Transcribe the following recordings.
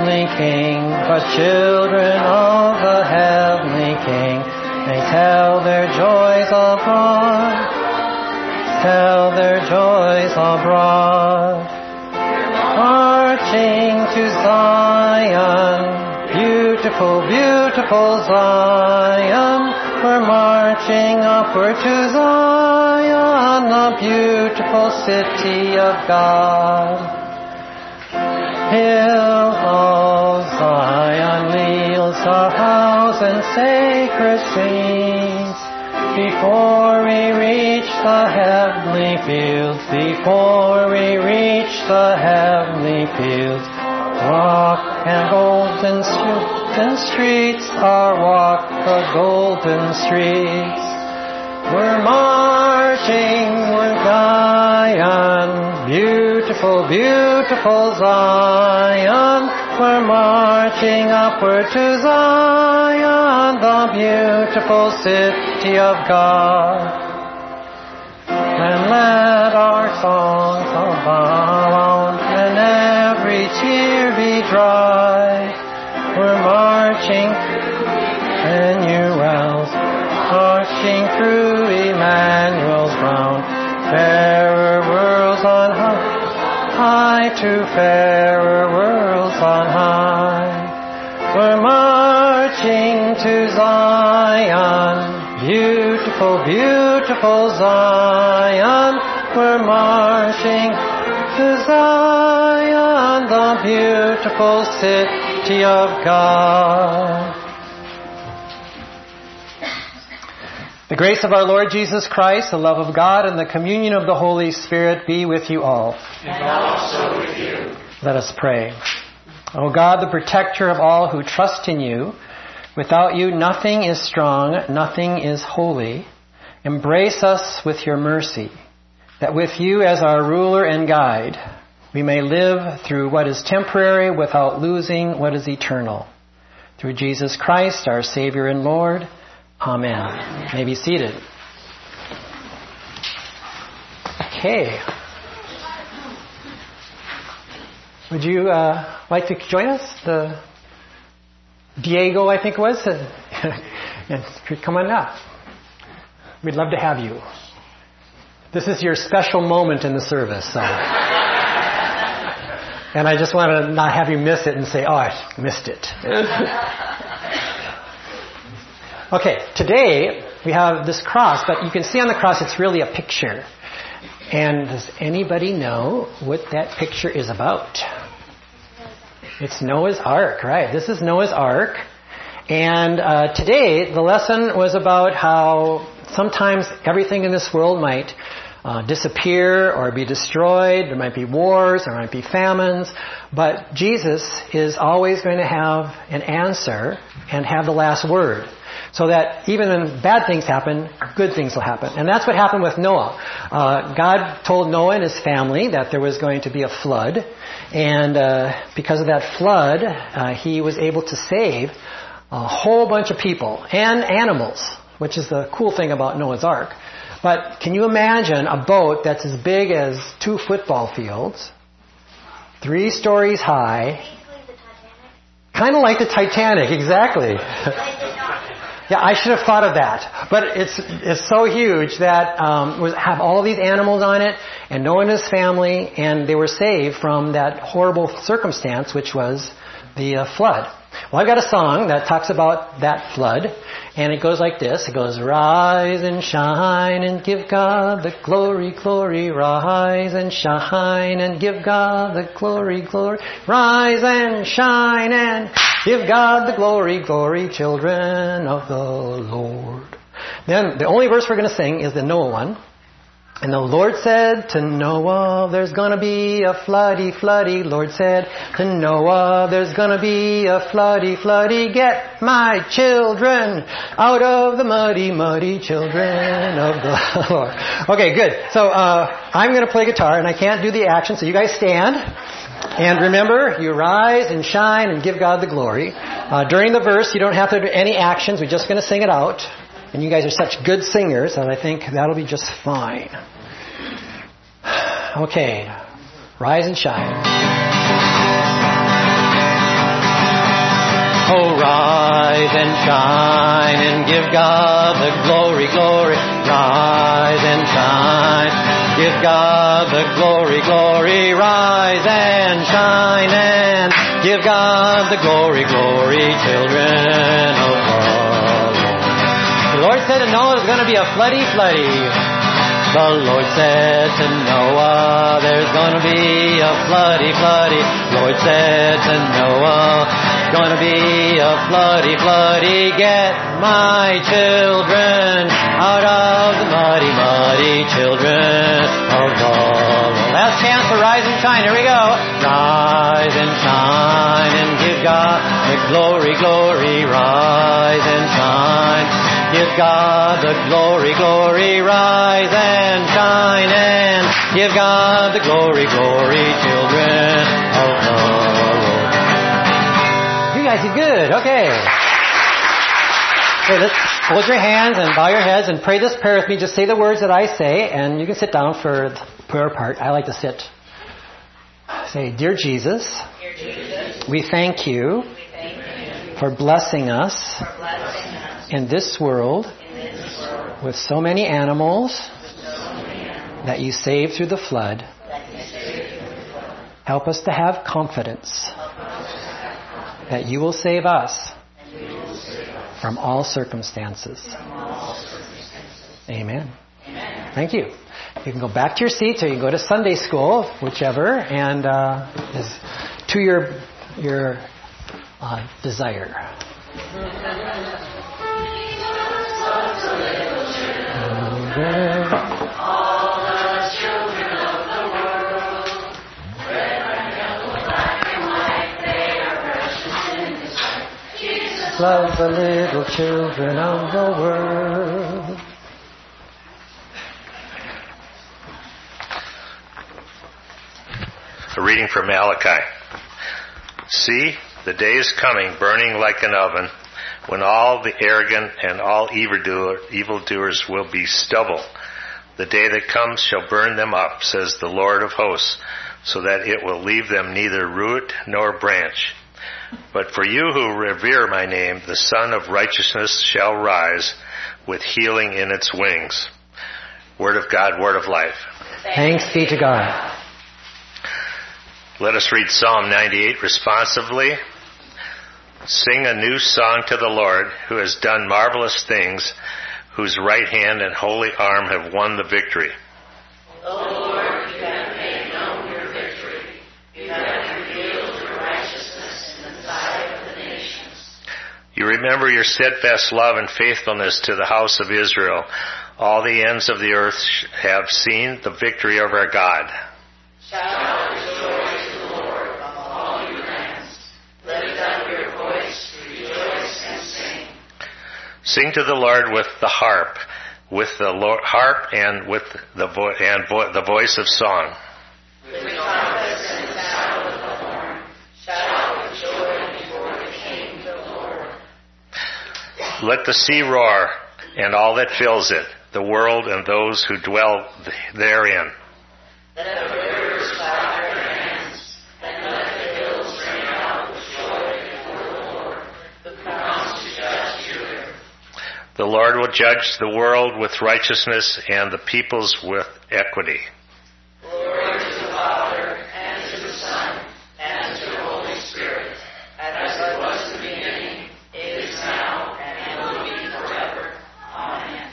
heavenly King, but children of the heavenly King may tell their joys abroad, tell their joys abroad. Marching to Zion, beautiful, beautiful Zion, we're marching upward to Zion, the beautiful city of God. Hills of Zion, wheels our house and sacred streets. Before we reach the heavenly fields, before we reach the heavenly fields, walk and golden streets are walk the golden streets. We're marching with Zion, beautiful, beautiful Zion. We're marching upward to Zion, the beautiful city of God. And let our songs abound, and every tear be dry. We're marching Emmanuel's, marching through Emmanuel's ground. Fairer worlds on high, to fairer worlds on high. We're marching to Zion, beautiful, beautiful Zion. We're marching to Zion, the beautiful city of God. The grace of our Lord Jesus Christ, the love of God, and the communion of the Holy Spirit be with you all. And also with you. Let us pray. O God, the protector of all who trust in you, without you nothing is strong, nothing is holy. Embrace us with your mercy, that with you as our ruler and guide, we may live through what is temporary without losing what is eternal. Through Jesus Christ, our Savior and Lord. Amen. You may be seated. Okay. Would you like to join us? Diego, I think it was. Come on up. We'd love to have you. This is your special moment in the service. So. And I just want to not have you miss it and say, oh, I missed it. Okay, today we have this cross, but you can see on the cross it's really a picture. And does anybody know what that picture is about? It's Noah's Ark, right? This is Noah's Ark. And today the lesson was about how sometimes everything in this world might disappear or be destroyed. There might be wars, there might be famines. But Jesus is always going to have an answer and have the last word. So that even when bad things happen, good things will happen. And that's what happened with Noah. God told Noah and his family that there was going to be a flood. And because of that flood, he was able to save a whole bunch of people and animals, which is the cool thing about Noah's Ark. But can you imagine a boat that's as big as 2 football fields, 3 stories high? Kind of like the Titanic, exactly. Yeah, I should have thought of that. But it's so huge that have all these animals on it, and Noah and his family, and they were saved from that horrible circumstance, which was the flood. Well, I've got a song that talks about that flood, and it goes like this. It goes, rise and shine and give God the glory, glory. Rise and shine and give God the glory, glory. Rise and shine and give God the glory, glory, children of the Lord. Then the only verse we're going to sing is the Noah one. And the Lord said to Noah, there's going to be a floody, floody. Lord said to Noah, there's going to be a floody, floody. Get my children out of the muddy, muddy children of the Lord. Okay, good. So I'm going to play guitar, and I can't do the action, so you guys stand. And remember, you rise and shine and give God the glory. During the verse, you don't have to do any actions. We're just going to sing it out. And you guys are such good singers that I think that'll be just fine. Okay. Rise and shine. Oh, rise and shine and give God the glory, glory. Rise and shine, give God the glory, glory. Rise and shine and give God the glory, glory, children of God. The Lord said to Noah, there's going to be a floody. The Lord said to Noah, there's going to be a floody. Lord said to Noah, going to be a floody. Get my children out of the muddy children of God. Last chance to rise and shine. Here we go. Rise and shine and give God the glory, glory. Rise and shine. Give God the glory, glory. Rise and shine and give God the glory, glory, children of God. You guys did good. Okay. Okay, let's hold your hands and bow your heads and pray this prayer with me. Just say the words that I say, and you can sit down for the prayer part. I like to sit. Say, Dear Jesus, we thank you for blessing us in this world with so many animals that you saved through the flood. Help us to have confidence that you will save us from all circumstances. Amen. Thank you. You can go back to your seats or you can go to Sunday school, whichever, and is to your desire. All the children of the world, red and yellow, black and white, they are precious in His sight. Jesus, love the little children of the world. A reading from Malachi. See, the day is coming, burning like an oven, when all the arrogant and all evildoers will be stubble. The day that comes shall burn them up, says the Lord of hosts, so that it will leave them neither root nor branch. But for you who revere my name, the Son of Righteousness shall rise with healing in its wings. Word of God, word of life. Thanks be to God. Let us read Psalm 98 responsively. Sing a new song to the Lord, who has done marvelous things, whose right hand and holy arm have won the victory. O Lord, you have made known your victory. You have revealed your righteousness in the sight of the nations. You remember your steadfast love and faithfulness to the house of Israel. All the ends of the earth have seen the victory of our God. Shout with joy to the Lord, all you lands. Lift up your voice, rejoice and sing. Sing to the Lord with the harp, and with the voice of song. With trumpets and the sound of the horn, shout with joy before the King, the Lord. Let the sea roar, and all that fills it, the world and those who dwell therein. Let the rivers clap their hands, and let the hills ring out with joy before the Lord, who comes to judge the earth. The Lord will judge the world with righteousness and the peoples with equity. Glory to the Father, and to the Son, and to the Holy Spirit, as it was in the beginning, is now, and will be forever. Amen.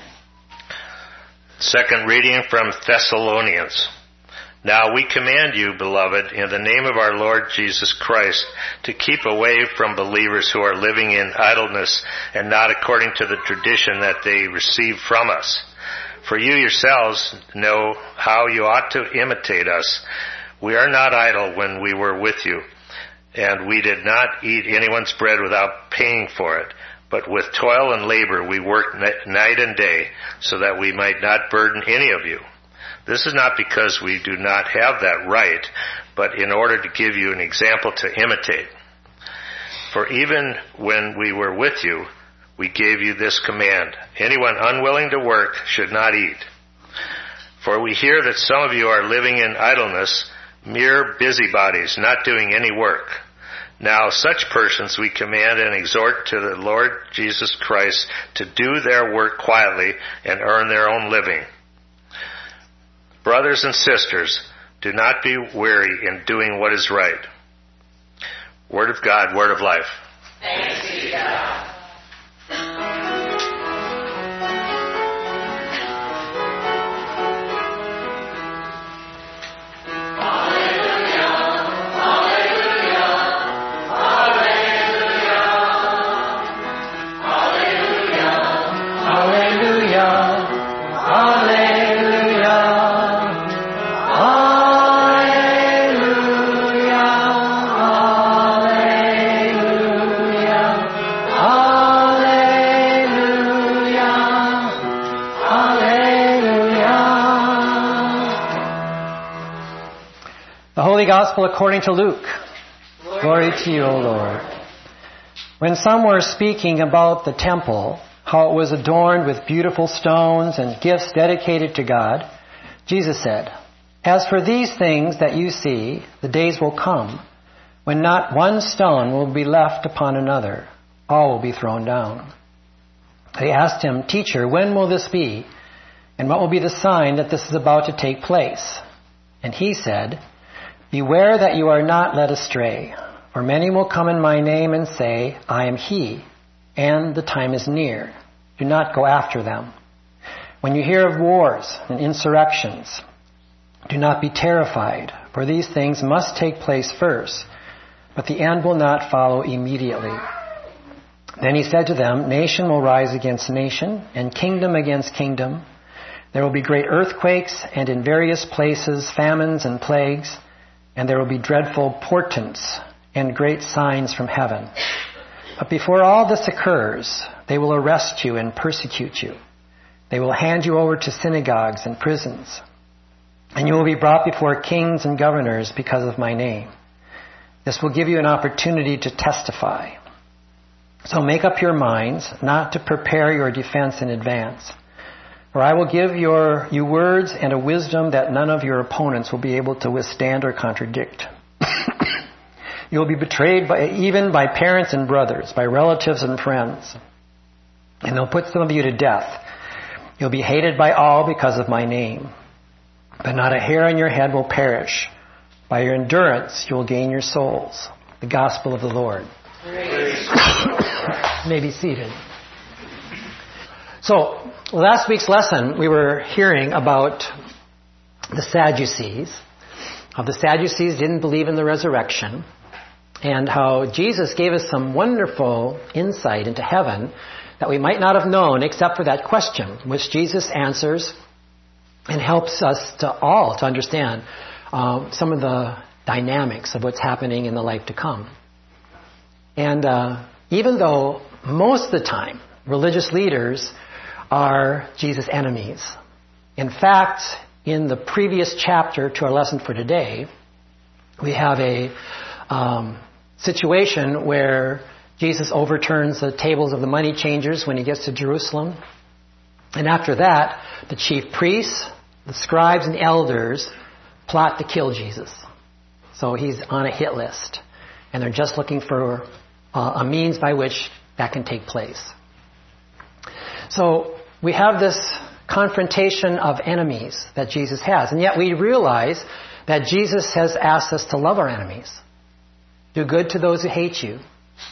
Second reading from Thessalonians. Now we command you, beloved, in the name of our Lord Jesus Christ, to keep away from believers who are living in idleness and not according to the tradition that they received from us. For you yourselves know how you ought to imitate us. We are not idle when we were with you, and we did not eat anyone's bread without paying for it. But with toil and labor we worked night and day, so that we might not burden any of you. This is not because we do not have that right, but in order to give you an example to imitate. For even when we were with you, we gave you this command: anyone unwilling to work should not eat. For we hear that some of you are living in idleness, mere busybodies, not doing any work. Now such persons we command and exhort to the Lord Jesus Christ to do their work quietly and earn their own living. Brothers and sisters, do not be weary in doing what is right. Word of God, word of life. Thanks be to God. Gospel according to Luke. Glory to you, O Lord. When some were speaking about the temple, how it was adorned with beautiful stones and gifts dedicated to God, Jesus said, "As for these things that you see, the days will come when not one stone will be left upon another. All will be thrown down." They asked him, "Teacher, when will this be? And what will be the sign that this is about to take place?" And he said, "Beware that you are not led astray, for many will come in my name and say, 'I am he,' and the time is near. Do not go after them. When you hear of wars and insurrections, do not be terrified, for these things must take place first, but the end will not follow immediately." Then he said to them, "Nation will rise against nation, and kingdom against kingdom. There will be great earthquakes, and in various places famines and plagues, and there will be dreadful portents and great signs from heaven. But before all this occurs, they will arrest you and persecute you. They will hand you over to synagogues and prisons, and you will be brought before kings and governors because of my name. This will give you an opportunity to testify. So make up your minds not to prepare your defense in advance. For I will give you words and a wisdom that none of your opponents will be able to withstand or contradict. You will be betrayed even by parents and brothers, by relatives and friends. And they'll put some of you to death. You'll be hated by all because of my name. But not a hair on your head will perish. By your endurance you will gain your souls. The gospel of the Lord. You may be seated. So, last week's lesson, we were hearing about the Sadducees. How the Sadducees didn't believe in the resurrection. And how Jesus gave us some wonderful insight into heaven that we might not have known except for that question, which Jesus answers and helps us to understand some of the dynamics of what's happening in the life to come. And even though most of the time religious leaders are Jesus' enemies. In fact, in the previous chapter to our lesson for today, we have a situation where Jesus overturns the tables of the money changers when he gets to Jerusalem. And after that, the chief priests, the scribes, and the elders plot to kill Jesus. So he's on a hit list. And they're just looking for a means by which that can take place. So we have this confrontation of enemies that Jesus has. And yet we realize that Jesus has asked us to love our enemies. Do good to those who hate you.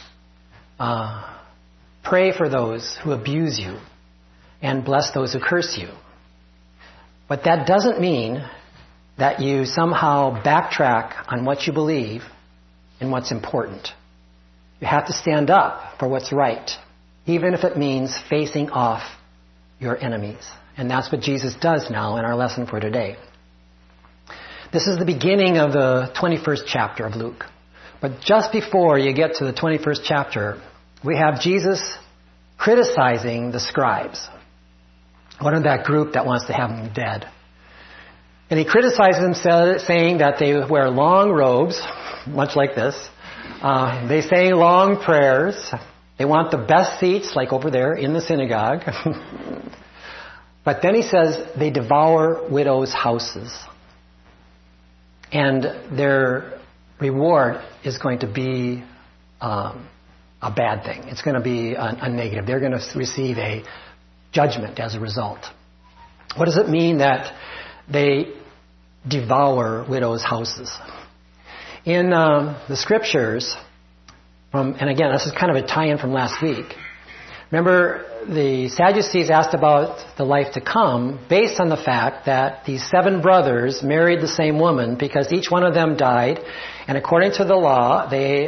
Pray for those who abuse you. And bless those who curse you. But that doesn't mean that you somehow backtrack on what you believe and what's important. You have to stand up for what's right, even if it means facing off your enemies. And that's what Jesus does now in our lesson for today. This is the beginning of the 21st chapter of Luke. But just before you get to the 21st chapter, we have Jesus criticizing the scribes. What are that group that wants to have him dead? And he criticizes them, saying that they wear long robes, much like this. They say long prayers. They want the best seats, like over there in the synagogue. But then he says they devour widows' houses. And their reward is going to be a bad thing. It's going to be a negative. They're going to receive a judgment as a result. What does it mean that they devour widows' houses? In the scriptures, and again, this is kind of a tie-in from last week. Remember, the Sadducees asked about the life to come based on the fact that these 7 brothers married the same woman because each one of them died. And according to the law,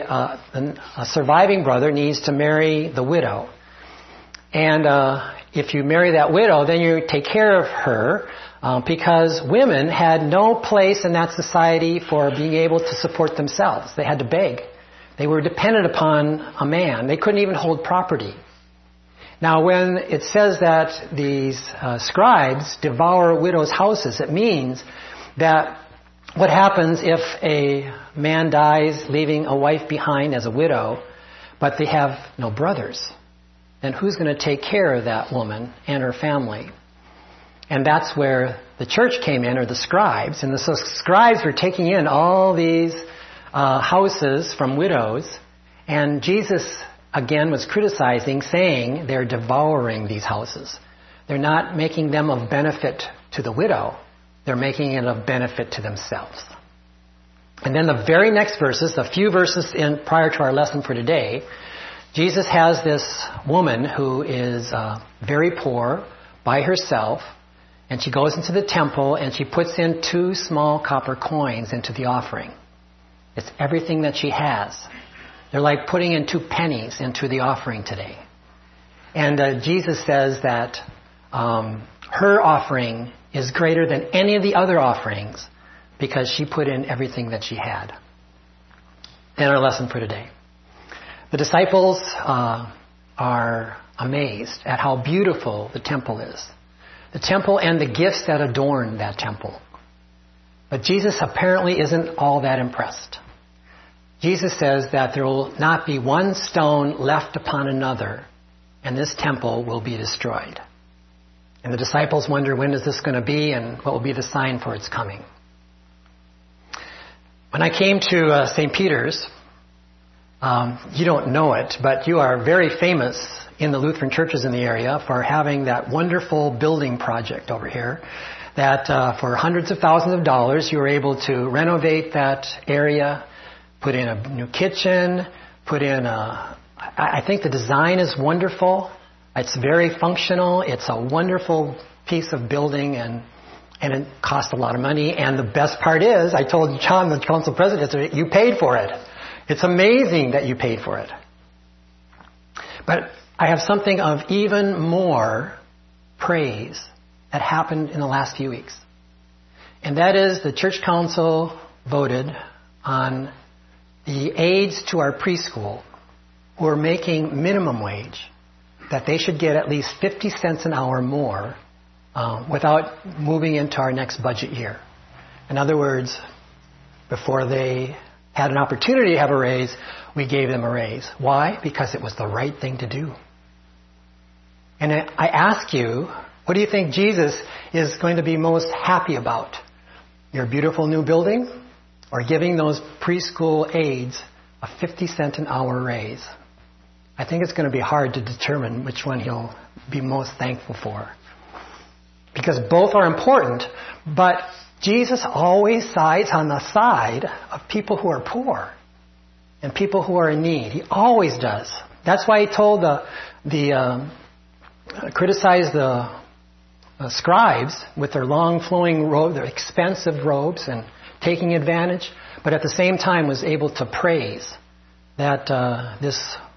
a surviving brother needs to marry the widow. And if you marry that widow, then you take care of her because women had no place in that society for being able to support themselves. They had to beg. They were dependent upon a man. They couldn't even hold property. Now, when it says that these scribes devour widows' houses, it means that what happens if a man dies leaving a wife behind as a widow, but they have no brothers? Then who's going to take care of that woman and her family? And that's where the church came in, or the scribes. And so scribes were taking in all these houses from widows, and Jesus again was criticizing, saying they're devouring these houses. They're not making them of benefit to the widow. They're making it of benefit to themselves. And then the very next verses, a few verses prior to our lesson for today, Jesus has this woman who is very poor by herself, and she goes into the temple and she puts in 2 small copper coins into the offering. It's everything that she has. They're like putting in 2 pennies into the offering today. And Jesus says that her offering is greater than any of the other offerings because she put in everything that she had. And our lesson for today. The disciples are amazed at how beautiful the temple is. The temple and the gifts that adorn that temple. But Jesus apparently isn't all that impressed. Jesus says that there will not be one stone left upon another, and this temple will be destroyed. And the disciples wonder, when is this going to be, and what will be the sign for its coming? When I came to St. Peter's, you don't know it, but you are very famous in the Lutheran churches in the area for having that wonderful building project over here, that for hundreds of thousands of dollars you were able to renovate that area, put in a new kitchen, I think the design is wonderful. It's very functional. It's a wonderful piece of building, and it cost a lot of money. And the best part is, I told John, the council president, you paid for it. It's amazing that you paid for it. But I have something of even more praise that happened in the last few weeks. And that is the church council voted on the aides to our preschool who are making minimum wage, that they should get at least 50 cents an hour more without moving into our next budget year. In other words, before they had an opportunity to have a raise, we gave them a raise. Why? Because it was the right thing to do. And I ask you, what do you think Jesus is going to be most happy about? Your beautiful new building, or giving those preschool aides a 50 cent an hour raise? I think it's going to be hard to determine which one he'll be most thankful for. Because both are important, but Jesus always sides on the side of people who are poor and people who are in need. He always does. That's why he told criticized the scribes with their long flowing robe, their expensive robes, and taking advantage, but at the same time was able to praise that this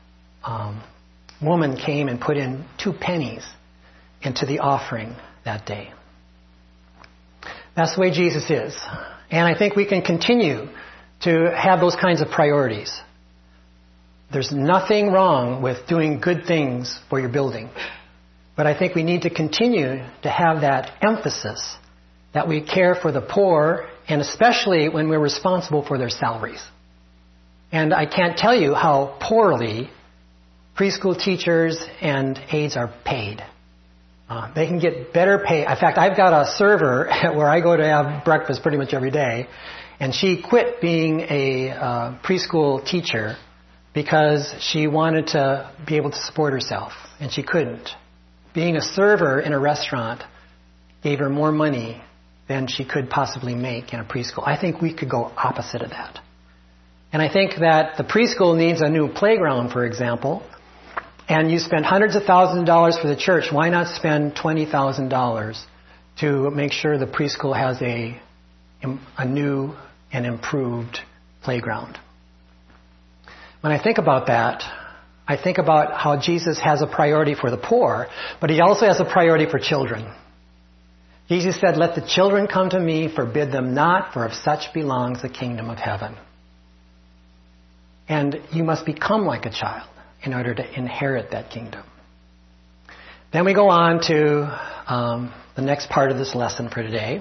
woman came and put in 2 pennies into the offering that day. That's the way Jesus is. And I think we can continue to have those kinds of priorities. There's nothing wrong with doing good things for your building. But I think we need to continue to have that emphasis that we care for the poor, and especially when we're responsible for their salaries. And I can't tell you how poorly preschool teachers and aides are paid. They can get better pay. In fact, I've got a server where I go to have breakfast pretty much every day, and she quit being a preschool teacher because she wanted to be able to support herself, and she couldn't. Being a server in a restaurant gave her more money than she could possibly make in a preschool. I think we could go opposite of that. And I think that the preschool needs a new playground, for example, and you spend hundreds of thousands of dollars for the church. Why not spend $20,000 to make sure the preschool has a new and improved playground? When I think about that, I think about how Jesus has a priority for the poor, but he also has a priority for children. Jesus said, "Let the children come to me, forbid them not, for of such belongs the kingdom of heaven." And you must become like a child in order to inherit that kingdom. Then we go on to the next part of this lesson for today,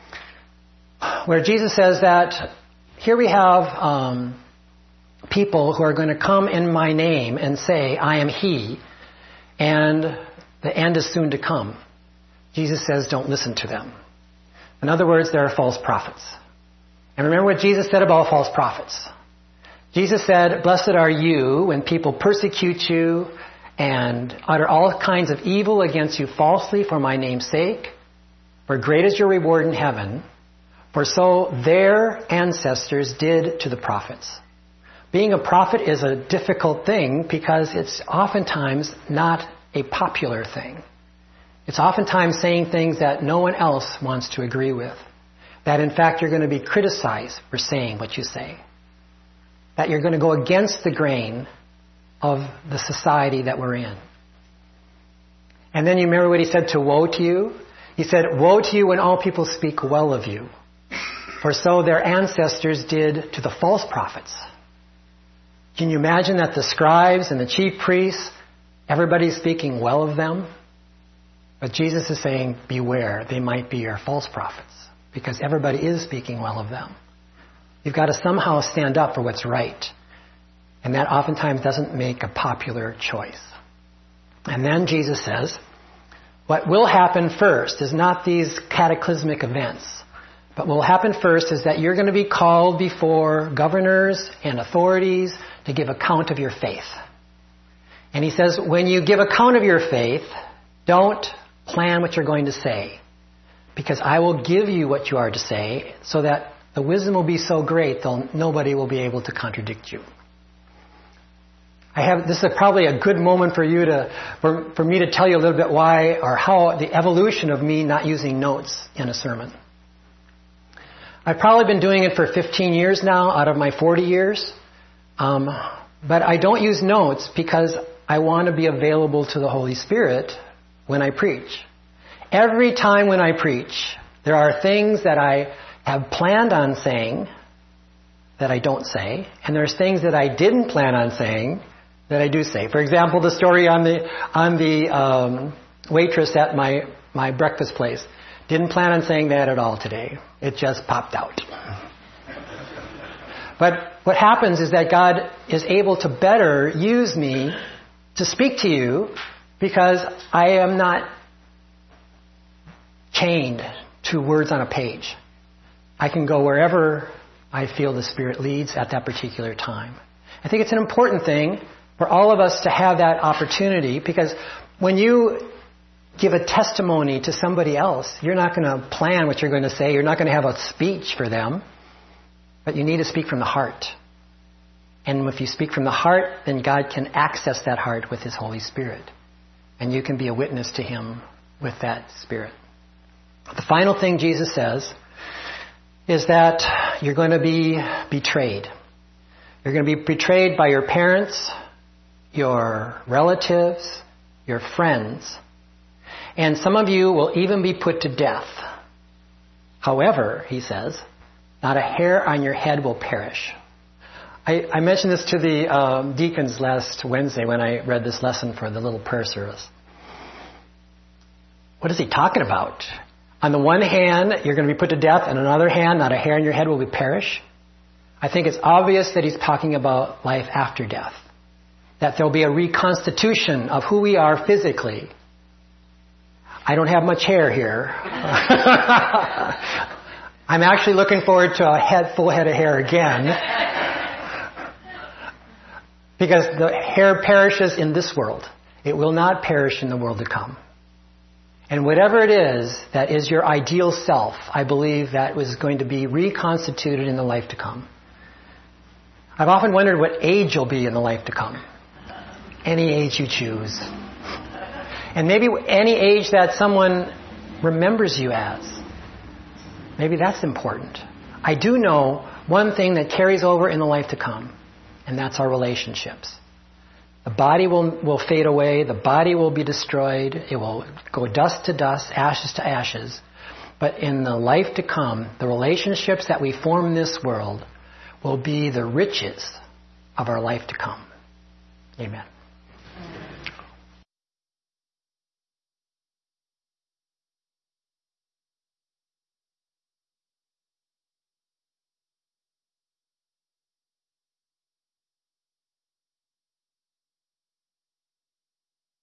where Jesus says that here we have people who are going to come in my name and say, "I am he," and the end is soon to come. Jesus says, don't listen to them. In other words, there are false prophets. And remember what Jesus said about false prophets. Jesus said, "Blessed are you when people persecute you and utter all kinds of evil against you falsely for my name's sake. For great is your reward in heaven. For so their ancestors did to the prophets." Being a prophet is a difficult thing because it's oftentimes not a popular thing. It's oftentimes saying things that no one else wants to agree with. That in fact you're going to be criticized for saying what you say. That you're going to go against the grain of the society that we're in. And then you remember what he said to woe to you? He said, "Woe to you when all people speak well of you. For so their ancestors did to the false prophets." Can you imagine that the scribes and the chief priests, everybody's speaking well of them? But Jesus is saying, beware, they might be your false prophets, because everybody is speaking well of them. You've got to somehow stand up for what's right. And that oftentimes doesn't make a popular choice. And then Jesus says, what will happen first is not these cataclysmic events. But what will happen first is that you're going to be called before governors and authorities to give account of your faith. And he says, when you give account of your faith, don't plan what you're going to say. Because I will give you what you are to say so that the wisdom will be so great that nobody will be able to contradict you. This is probably a good moment for me to tell you a little bit why or how the evolution of me not using notes in a sermon. I've probably been doing it for 15 years now out of my 40 years. But I don't use notes because I want to be available to the Holy Spirit when I preach. Every time when I preach, there are things that I have planned on saying that I don't say, and there's things that I didn't plan on saying that I do say. For example, the story on the waitress at my breakfast place. Didn't plan on saying that at all today. It just popped out. But what happens is that God is able to better use me to speak to you because I am not chained to words on a page. I can go wherever I feel the Spirit leads at that particular time. I think it's an important thing for all of us to have that opportunity, because when you give a testimony to somebody else, you're not going to plan what you're going to say. You're not going to have a speech for them. But you need to speak from the heart. And if you speak from the heart, then God can access that heart with His Holy Spirit. And you can be a witness to Him with that Spirit. The final thing Jesus says is that you're going to be betrayed. You're going to be betrayed by your parents, your relatives, your friends. And some of you will even be put to death. However, he says, not a hair on your head will perish. I mentioned this to the deacons last Wednesday when I read this lesson for the little prayer service. What is he talking about? On the one hand, you're going to be put to death, and on the other hand, not a hair on your head will perish. I think it's obvious that he's talking about life after death. That there'll be a reconstitution of who we are physically. I don't have much hair here. I'm actually looking forward to a full head of hair again. Because the hair perishes in this world. It will not perish in the world to come. And whatever it is that is your ideal self, I believe that was going to be reconstituted in the life to come. I've often wondered what age you'll be in the life to come. Any age you choose. And maybe any age that someone remembers you as. Maybe that's important. I do know one thing that carries over in the life to come, and that's our relationships. The body will fade away. The body will be destroyed. It will go dust to dust, ashes to ashes. But in the life to come, the relationships that we form in this world will be the riches of our life to come. Amen.